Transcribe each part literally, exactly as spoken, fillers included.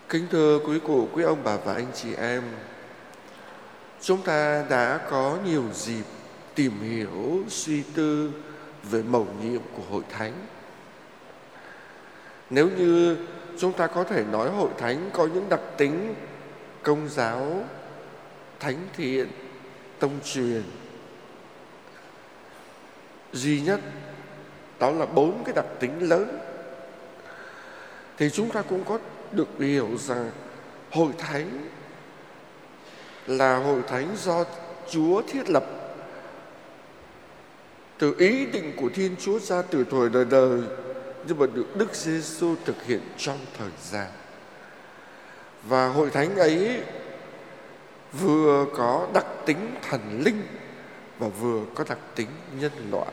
Kính thưa quý cụ, quý ông bà và anh chị em, chúng ta đã có nhiều dịp tìm hiểu, suy tư về mầu nhiệm của Hội Thánh. Nếu như chúng ta có thể nói Hội Thánh có những đặc tính công giáo, thánh thiện, tông truyền, duy nhất đó là bốn cái đặc tính lớn, thì chúng ta cũng có được hiểu rằng Hội Thánh là Hội Thánh do Chúa thiết lập từ ý định của Thiên Chúa ra từ thuở đời đời, nhưng mà được Đức Giêsu thực hiện trong thời gian. Và Hội Thánh ấy vừa có đặc tính thần linh và vừa có đặc tính nhân loại.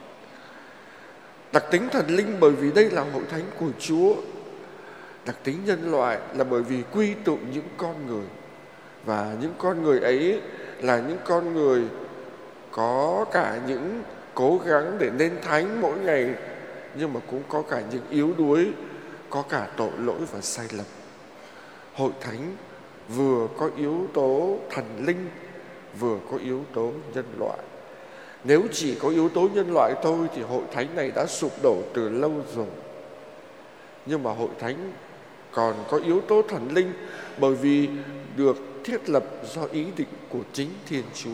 Đặc tính thần linh bởi vì đây là Hội Thánh của Chúa. Đặc tính nhân loại là bởi vì quy tụ những con người, và những con người ấy là những con người có cả những cố gắng để nên thánh mỗi ngày, nhưng mà cũng có cả những yếu đuối, có cả tội lỗi và sai lầm. Hội Thánh vừa có yếu tố thần linh, vừa có yếu tố nhân loại. Nếu chỉ có yếu tố nhân loại thôi thì Hội Thánh này đã sụp đổ từ lâu rồi. Nhưng mà Hội Thánh còn có yếu tố thần linh bởi vì được thiết lập do ý định của chính Thiên Chúa.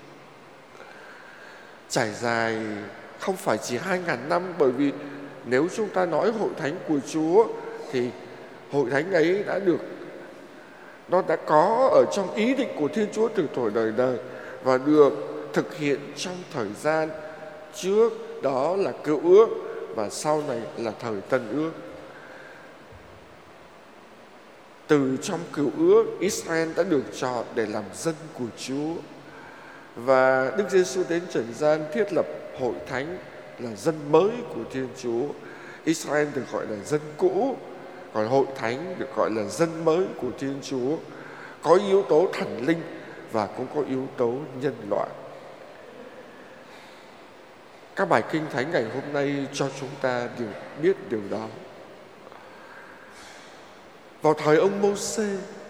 Trải dài không phải chỉ hai ngàn năm, bởi vì nếu chúng ta nói Hội Thánh của Chúa thì Hội Thánh ấy đã được, nó đã có ở trong ý định của Thiên Chúa từ thuở đời đời và được thực hiện trong thời gian trước đó là Cựu Ước và sau này là thời Tân Ước. Từ trong Cựu Ước, Israel đã được chọn để làm dân của Chúa, và Đức Giêsu đến trần gian thiết lập Hội Thánh là dân mới của Thiên Chúa. Israel được gọi là dân cũ, còn Hội Thánh được gọi là dân mới của Thiên Chúa, có yếu tố thần linh và cũng có yếu tố nhân loại. Các bài kinh thánh ngày hôm nay cho chúng ta đều biết điều đó. Vào thời ông Mô-sê,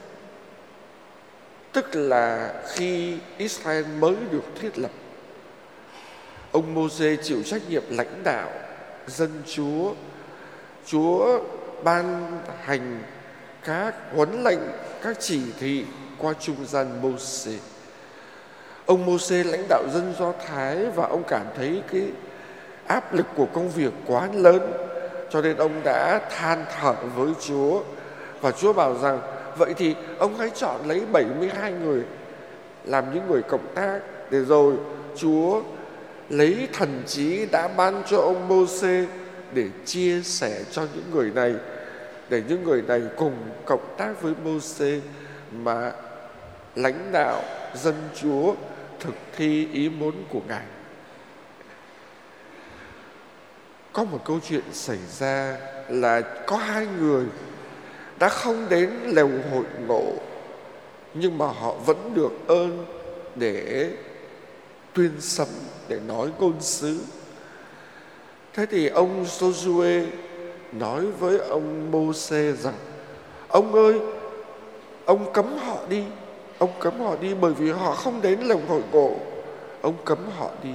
tức là khi Israel mới được thiết lập, ông Mô-sê chịu trách nhiệm lãnh đạo dân Chúa. Chúa ban hành các huấn lệnh, các chỉ thị qua trung gian Mô-sê. Ông Mô-sê lãnh đạo dân Do Thái và ông cảm thấy cái áp lực của công việc quá lớn, cho nên ông đã than thở với Chúa. Và Chúa bảo rằng vậy thì ông hãy chọn lấy bảy mươi hai người làm những người cộng tác, để rồi Chúa lấy thần trí đã ban cho ông Mô-sê để chia sẻ cho những người này, để những người này cùng cộng tác với Mô-sê mà lãnh đạo dân Chúa thực thi ý muốn của Ngài. Có một câu chuyện xảy ra là có hai người đã không đến lều hội ngộ, nhưng mà họ vẫn được ơn để tuyên sấm, để nói ngôn sứ. Thế thì ông Giô-suê nói với ông Mô-sê rằng: ông ơi, ông cấm họ đi, ông cấm họ đi bởi vì họ không đến lều hội ngộ, ông cấm họ đi.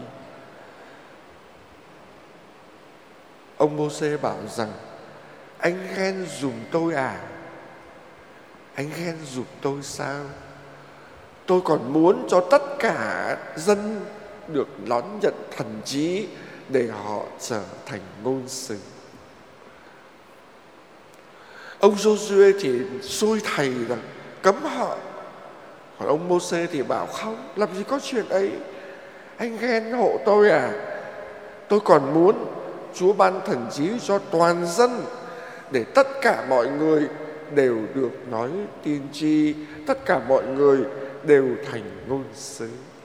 Ông Mô-sê bảo rằng: anh ghen giùm tôi à? Anh ghen giùm tôi sao? Tôi còn muốn cho tất cả dân được đón nhận thần trí để họ trở thành ngôn sứ. Ông Giô-suê thì xui thầy rằng cấm họ, còn ông Mô-sê thì bảo không, làm gì có chuyện ấy. Anh ghen hộ tôi à? Tôi còn muốn Chúa ban thần trí cho toàn dân, để tất cả mọi người đều được nói tiên tri, tất cả mọi người đều thành ngôn sứ.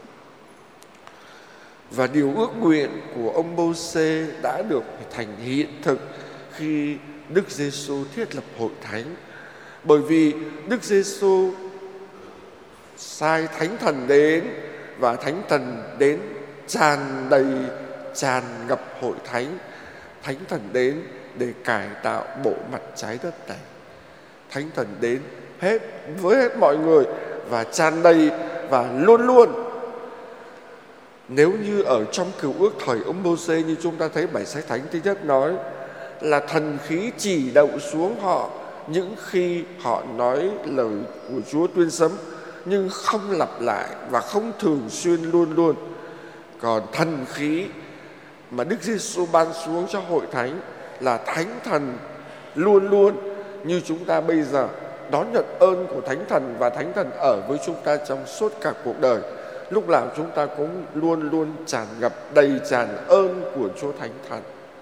Và điều ước nguyện của ông Mô-sê đã được thành hiện thực khi Đức Giêsu thiết lập Hội Thánh. Bởi vì Đức Giêsu sai Thánh Thần đến, và Thánh Thần đến tràn đầy, tràn ngập Hội Thánh. Thánh Thần đến để cải tạo bộ mặt trái đất này. Thánh Thần đến hết với hết mọi người và tràn đầy và luôn luôn. Nếu như ở trong Cựu Ước thời ông Mô-sê, như chúng ta thấy bài sách Thánh thứ nhất nói là thần khí chỉ đậu xuống họ những khi họ nói lời của Chúa tuyên sấm, nhưng không lặp lại và không thường xuyên luôn luôn. Còn thần khí mà Đức Giêsu ban xuống cho hội thánh là Thánh Thần luôn luôn, như chúng ta bây giờ đón nhận ơn của Thánh Thần, và Thánh Thần ở với chúng ta trong suốt cả cuộc đời. Lúc nào chúng ta cũng luôn luôn tràn ngập đầy tràn ơn của Chúa Thánh Thần.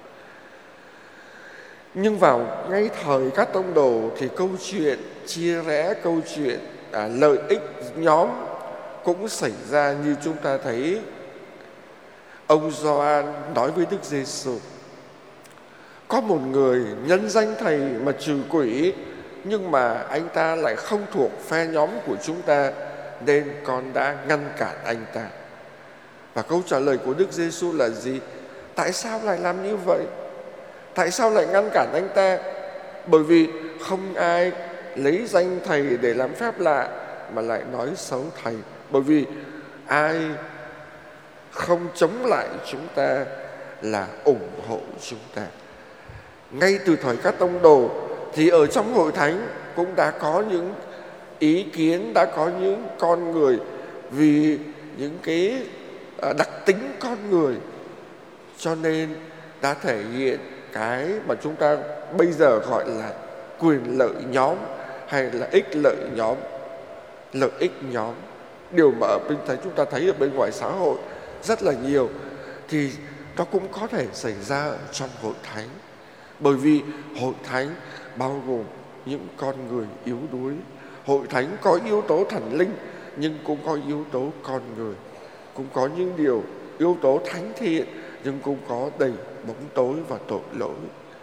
Nhưng vào ngay thời các tông đồ thì câu chuyện chia rẽ, câu chuyện à, lợi ích nhóm cũng xảy ra, như chúng ta thấy ông Gioan nói với Đức Giêsu: có một người nhân danh thầy mà trừ quỷ, nhưng mà anh ta lại không thuộc phe nhóm của chúng ta, nên con đã ngăn cản anh ta. Và câu trả lời của Đức Giêsu là gì? Tại sao lại làm như vậy? Tại sao lại ngăn cản anh ta? Bởi vì không ai lấy danh thầy để làm phép lạ mà lại nói xấu thầy. Bởi vì ai không chống lại chúng ta là ủng hộ chúng ta. Ngay từ thời các tông đồ thì ở trong hội thánh cũng đã có những ý kiến, đã có những con người vì những cái đặc tính con người, cho nên đã thể hiện cái mà chúng ta bây giờ gọi là quyền lợi nhóm hay là ích lợi nhóm. Lợi ích nhóm, điều mà ở bên thấy chúng ta thấy ở bên ngoài xã hội rất là nhiều, thì nó cũng có thể xảy ra ở trong hội thánh. Bởi vì hội thánh bao gồm những con người yếu đuối. Hội thánh có yếu tố thần linh, nhưng cũng có yếu tố con người. Cũng có những điều yếu tố thánh thiện, nhưng cũng có đầy bóng tối và tội lỗi.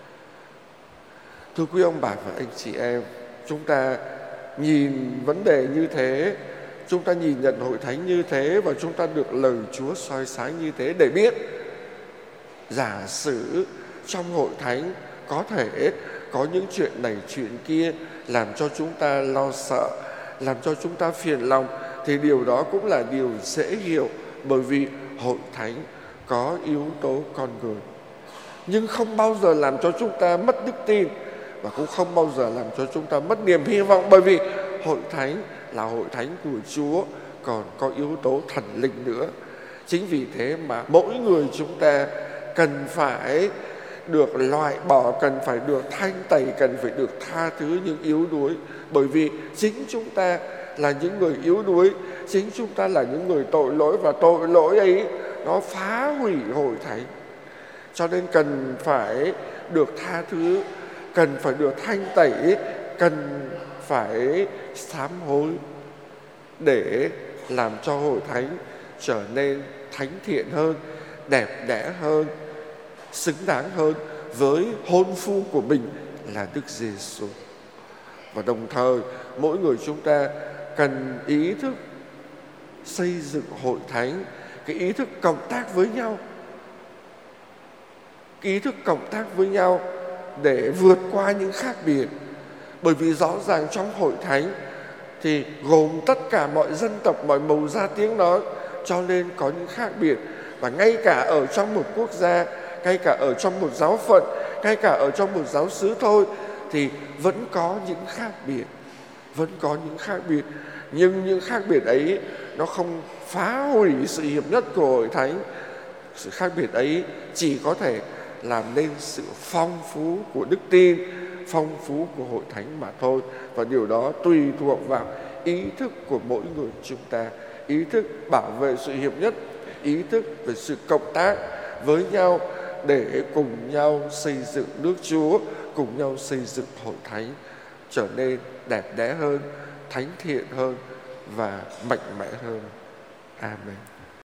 Thưa quý ông bà và anh chị em, chúng ta nhìn vấn đề như thế, chúng ta nhìn nhận hội thánh như thế, và chúng ta được lời Chúa soi sáng như thế để biết giả sử trong hội thánh có thể có những chuyện này chuyện kia làm cho chúng ta lo sợ, làm cho chúng ta phiền lòng, thì điều đó cũng là điều dễ hiểu, bởi vì hội thánh có yếu tố con người. Nhưng không bao giờ làm cho chúng ta mất đức tin, và cũng không bao giờ làm cho chúng ta mất niềm hy vọng, bởi vì hội thánh là hội thánh của Chúa, còn có yếu tố thần linh nữa. Chính vì thế mà mỗi người chúng ta cần phải được loại bỏ, cần phải được thanh tẩy, cần phải được tha thứ những yếu đuối. Bởi vì chính chúng ta là những người yếu đuối, chính chúng ta là những người tội lỗi, và tội lỗi ấy nó phá hủy hội thánh. Cho nên cần phải được tha thứ, cần phải được thanh tẩy, cần phải sám hối để làm cho hội thánh trở nên thánh thiện hơn, đẹp đẽ hơn, xứng đáng hơn với hôn phu của mình là Đức Giêsu. Và đồng thời mỗi người chúng ta cần ý thức xây dựng hội thánh, cái ý thức cộng tác với nhau, cái ý thức cộng tác với nhau để vượt qua những khác biệt. Bởi vì rõ ràng trong hội thánh thì gồm tất cả mọi dân tộc, mọi màu da tiếng nói, cho nên có những khác biệt. Và ngay cả ở trong một quốc gia, ngay cả ở trong một giáo phận, ngay cả ở trong một giáo xứ thôi, thì vẫn có những khác biệt, vẫn có những khác biệt. Nhưng những khác biệt ấy nó không phá hủy sự hiệp nhất của hội thánh. Sự khác biệt ấy chỉ có thể làm nên sự phong phú của đức tin, phong phú của hội thánh mà thôi. Và điều đó tùy thuộc vào ý thức của mỗi người chúng ta, ý thức bảo vệ sự hiệp nhất, ý thức về sự cộng tác với nhau để cùng nhau xây dựng nước Chúa, cùng nhau xây dựng hội thánh trở nên đẹp đẽ hơn, thánh thiện hơn và mạnh mẽ hơn. Amen.